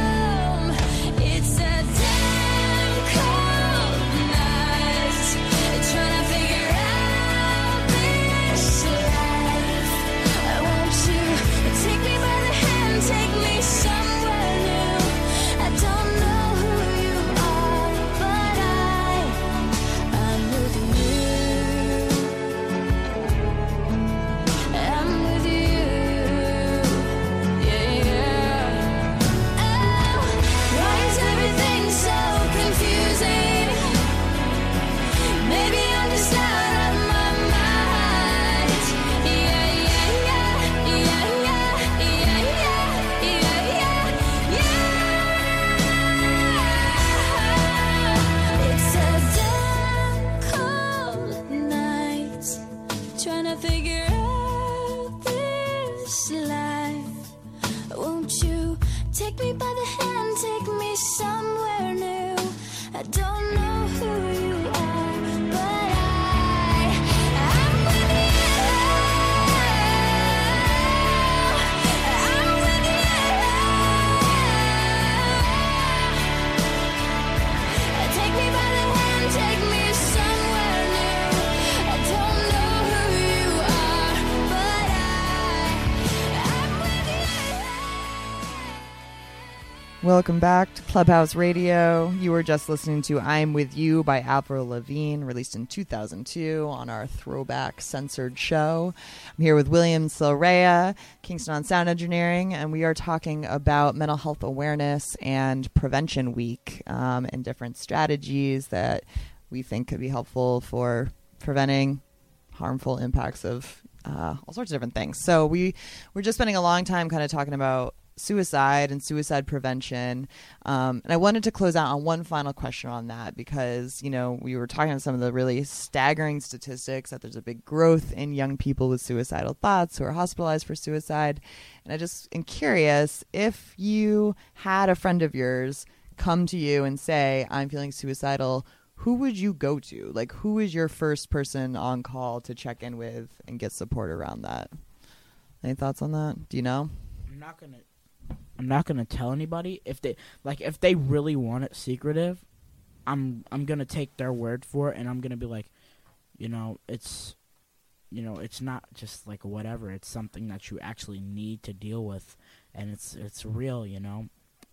S1: the hand, take me somewhere new. I don't know who you are, but I, I'm with you. I'm with you. Take me by the hand, take me somewhere new. I don't know who you are, but I, I'm with you.
S8: Welcome back to Clubhouse Radio. You were just listening to I'm With You by Avril Lavigne, released in two thousand two on our Throwback Censored show. I'm here with William Silrea, Kingston on Sound Engineering, and we are talking about Mental Health Awareness and Prevention Week um, and different strategies that we think could be helpful for preventing harmful impacts of uh, all sorts of different things. So we, we're just spending a long time kind of talking about suicide and suicide prevention. Um, and I wanted to close out on one final question on that because, you know, we were talking about some of the really staggering statistics that there's a big growth in young people with suicidal thoughts who are hospitalized for suicide. And I just am curious, if you had a friend of yours come to you and say, I'm feeling suicidal, who would you go to? Like, who is your first person on call to check in with and get support around that? Any thoughts on that? Do you know?
S2: I'm not gonna. I'm not gonna tell anybody if they like if they really want it secretive. I'm I'm gonna take their word for it, and I'm gonna be like, you know, it's, you know, it's not just like whatever. It's something that you actually need to deal with, and it's it's real, you know.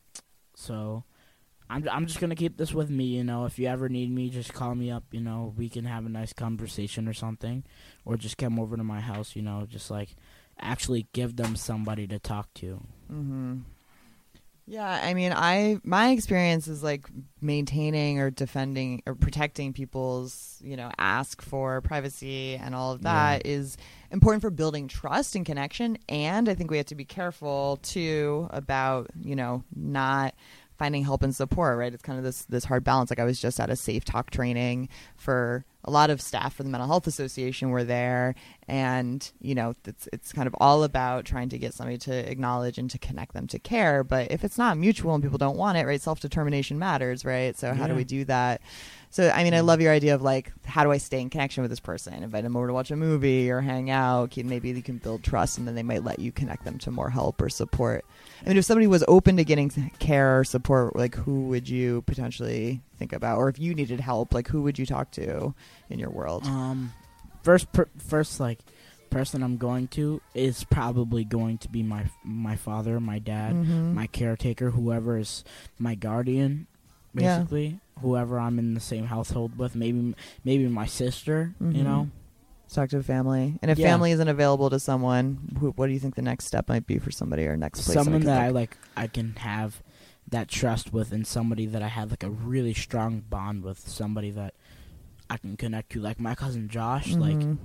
S2: So, I'm I'm just gonna keep this with me, you know. If you ever need me, just call me up, you know. We can have a nice conversation or something, or just come over to my house, you know. Just like actually give them somebody to talk to.
S8: Mm-hmm. Yeah, I mean, I my experience is like maintaining or defending or protecting people's, you know, ask for privacy and all of that
S2: Yeah.
S8: is important for building trust and connection. And I think we have to be careful too about, you know, not finding help and support, right? It's kind of this this hard balance. Like I was just at a Safe Talk training for a lot of staff for the Mental Health Association were there, and you know it's it's kind of all about trying to get somebody to acknowledge and to connect them to care. But if it's not mutual and people don't want it, right? Self-determination matters, right? So how do
S2: Yeah.
S8: we do that? So I mean, I love your idea of like, how do I stay in connection with this person? Invite them over to watch a movie or hang out. Can- Maybe you can build trust, and then they might let you connect them to more help or support. I mean, if somebody was open to getting care or support, like who would you potentially think about? Or if you needed help, like who would you talk to in your world?
S2: Um, first, per- first like person I'm going to is probably going to be my my father, my dad,
S8: Mhm.
S2: my caretaker, whoever is my guardian,
S8: Yeah.
S2: basically, whoever I'm in the same household with. Maybe maybe my sister, you
S8: Mhm.
S2: know.
S8: Talk to a family. And if
S2: Yeah.
S8: family isn't available to someone, who, what do you think the next step might be for somebody, or next place?
S2: Someone
S8: could
S2: that I
S8: look?
S2: like, I can have that trust with, and somebody that I have like a really strong bond with, somebody that I can connect to, like my cousin Josh. Like,
S8: Mhm.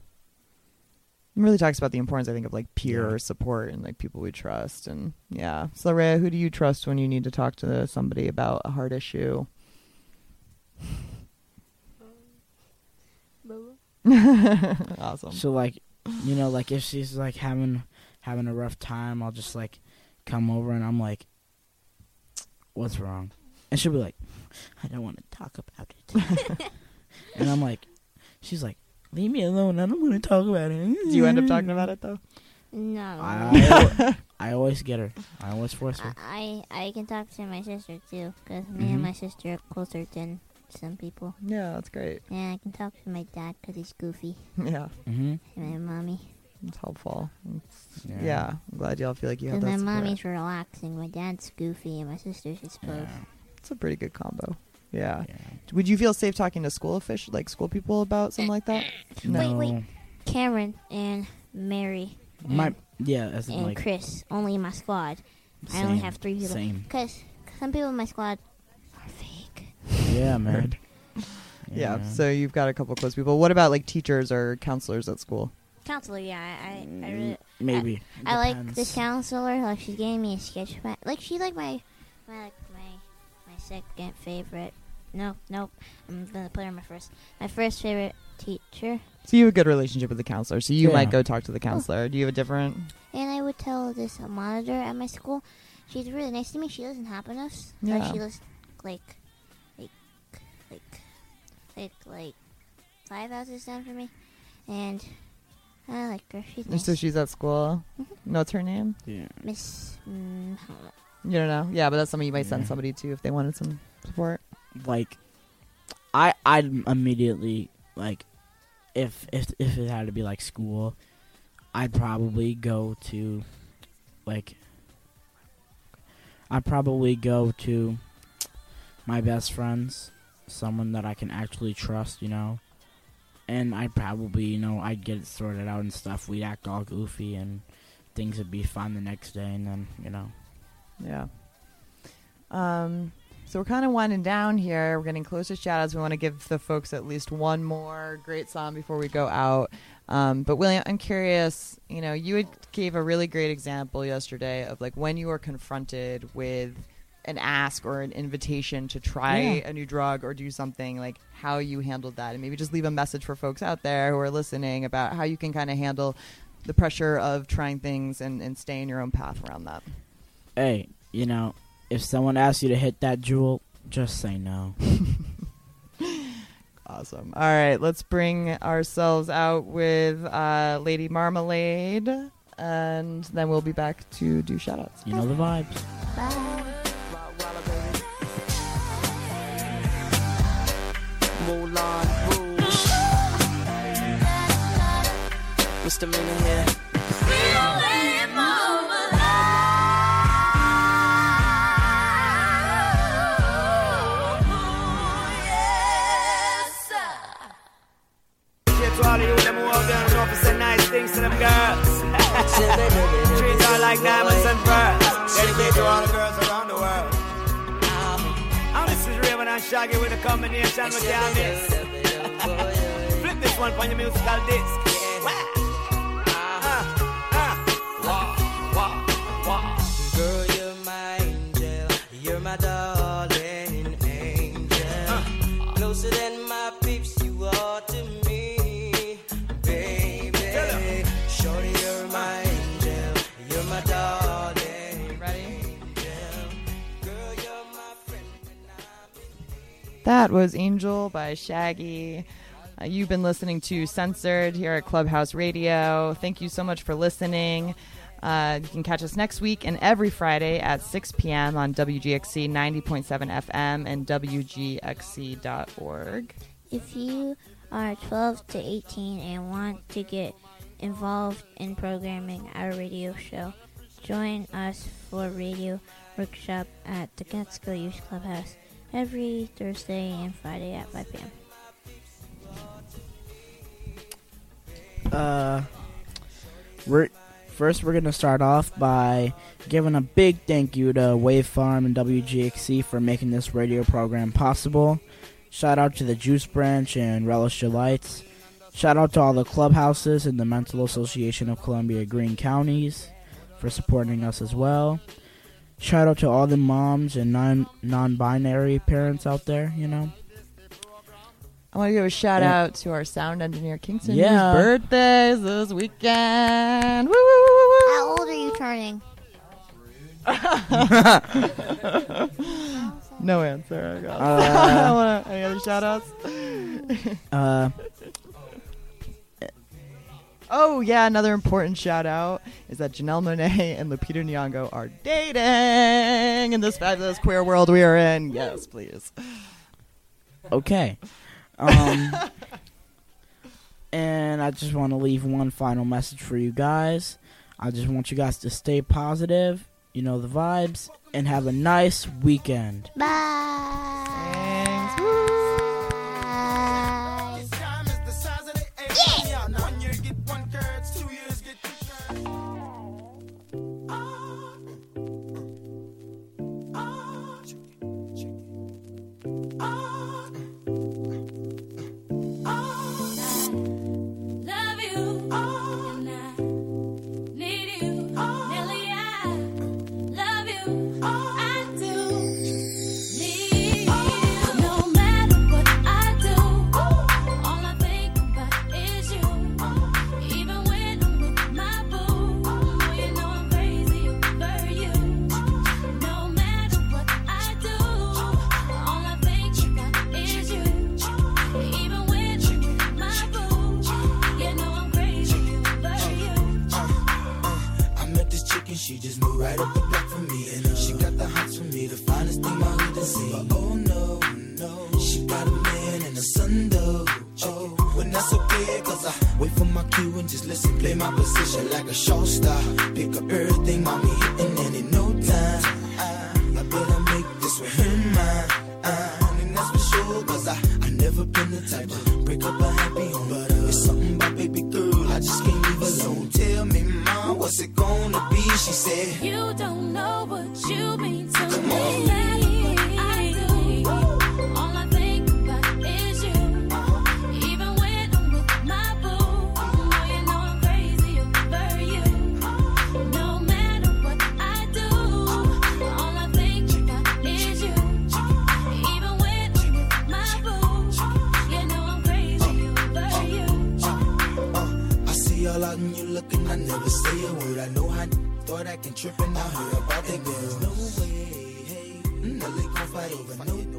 S8: It really talks about the importance, I think, of like peer
S2: Yeah.
S8: support and like people we trust. And yeah. So, Rhea, who do you trust when you need to talk to somebody about a hard issue? Awesome.
S2: so like, you know, like if she's like having having a rough time, I'll just like come over and I'm like, "What's wrong?" And she'll be like, "I don't want to talk about it." And I'm like, she's like, "Leave me alone. I don't want to talk about it."
S8: Do you end up talking about it though?
S7: No.
S2: I, I always get her. I always force her.
S7: I I can talk to my sister too, because me
S2: Mhm.
S7: and my sister are closer than some people.
S8: Yeah, that's great.
S7: And I can talk to my dad because he's goofy.
S8: Yeah,
S2: Mm-hmm.
S7: And my mommy.
S8: it's helpful. It's, yeah.
S2: Yeah.
S8: I'm glad y'all feel like you have
S7: Because
S8: that
S7: my
S8: support.
S7: mommy's relaxing, my dad's goofy, and my sister's just both.
S2: Yeah.
S8: It's a pretty good combo. Yeah.
S2: Yeah.
S8: Would you feel safe talking to school official, like school people, about something like that?
S7: Wait, wait.
S2: No.
S7: Cameron and Mary
S2: My
S7: and,
S2: yeah, as in
S7: and
S2: like
S7: Chris, only in my squad. I only
S2: same,
S7: have three people.
S2: Same.
S7: Because some people in my squad are fake.
S2: Yeah, man.
S8: Yeah. So you've got a couple close people. What about like teachers or counselors at school?
S7: Counselor, yeah, I, I, I really,
S2: maybe.
S7: I like
S2: Depends.
S7: this counselor. Like she's gave me a sketch pad. Like she's like my, my like my, my second favorite. No, nope. I'm gonna put her in my first. My first favorite teacher.
S8: So you have a good relationship with the counselor. So you
S2: Yeah.
S8: might go talk to the counselor. Do you have a different?
S7: And I would tell this monitor at my school she's really nice to me. She lives in Happiness.
S8: Yeah.
S7: But she lives like, like, like, like, like five houses down from me, and I like her. She's nice.
S8: So she's at school.
S7: Mm-hmm.
S8: What's her name?
S2: Yeah.
S7: Miss. Mm,
S8: You don't know? Yeah, but that's something you might send
S2: Yeah.
S8: somebody to if they wanted some support.
S2: Like, I I'd immediately like, if if if it had to be like school, I'd probably go to, like, I'd probably go to my best friends, someone that I can actually trust, you know. And I'd probably, you know, I'd get it sorted out and stuff. We'd act all goofy and things would be fine the next day, and then, you know.
S8: Yeah. Um, so we're kind of winding down here. We're getting close to shout-outs. We want to give the folks at least one more great song before we go out. Um, but William, I'm curious, you know, you had gave a really great example yesterday of like when you were confronted with an ask or an invitation to try
S2: Yeah.
S8: a new drug or do something, like how you handled that, and maybe just leave a message for folks out there who are listening about how you can kind of handle the pressure of trying things and, and stay in your own path around that.
S2: Hey, you know, if someone asks you to hit that jewel, just say no.
S8: Awesome. All right, let's bring ourselves out with uh, Lady Marmalade, and then we'll be back to do shout-outs.
S2: You know the vibes.
S7: bye.
S12: Moulin Rouge. Misdemeanor here.
S9: To all of you, them who out there know to say nice things to them girls. Treat her like diamonds and pearls. Dedicate to all the girls around the world. And this is Raven and Shaggy with a combination with can't miss. Flip this one on your musical disc. Wow. Uh, uh.
S12: Girl, you're my angel. You're my darling angel. Uh. Closer than my peeps, you are to me, baby. Shorty, you're my angel. You're my darling.
S8: Ready?
S12: Angel. Girl, you're my friend when I'm in need.
S8: That was Angel by Shaggy. Uh, you've been listening to Censored here at Clubhouse Radio. Thank you so much for listening. Uh, you can catch us next week and every Friday at six p.m. on W G X C ninety point seven F M and W G X C dot org.
S7: If you are twelve to eighteen and want to get involved in programming our radio show, join us for radio workshop at the Catskill Youth Clubhouse every Thursday and Friday at five p.m.
S2: Uh, we're first we're gonna start off by giving a big thank you to Wave Farm and W G X C for making this radio program possible. Shout out to the Juice Branch and Relish Your Lights. Shout out to all the clubhouses and the Mental Association of Columbia Green Counties for supporting us as well. Shout out to all the moms and non non-binary parents out there, you know.
S8: I want to give a shout
S2: Yeah.
S8: out to our sound engineer, Kingston,
S2: Yeah.
S8: whose birthday is this weekend. Woo, woo, woo, woo, woo.
S7: How old are you turning?
S8: No answer. I guess.
S2: Uh,
S8: I wanna, any other shout outs?
S2: Uh,
S8: Oh, yeah, another important shout out is that Janelle Monáe and Lupita Nyong'o are dating in this fabulous queer world we are in. Yes, please.
S2: okay. Um, and I just want to leave one final message for you guys. I just want you guys to stay positive, you know the vibes, and have a nice weekend.
S7: Bye.
S8: Thanks. Woo.
S7: Bye.
S9: Time is the size of the A. Yeah. One year get one curds, two years get two curds. Ah. Ah. Ah. Ah.
S1: Love you, and I need you, Nelly. I love you, I do need you.
S9: out and you looking, I never say a word. I know how thought I can trip and I heard about that girl. No way, hey, no, they gon' fight over no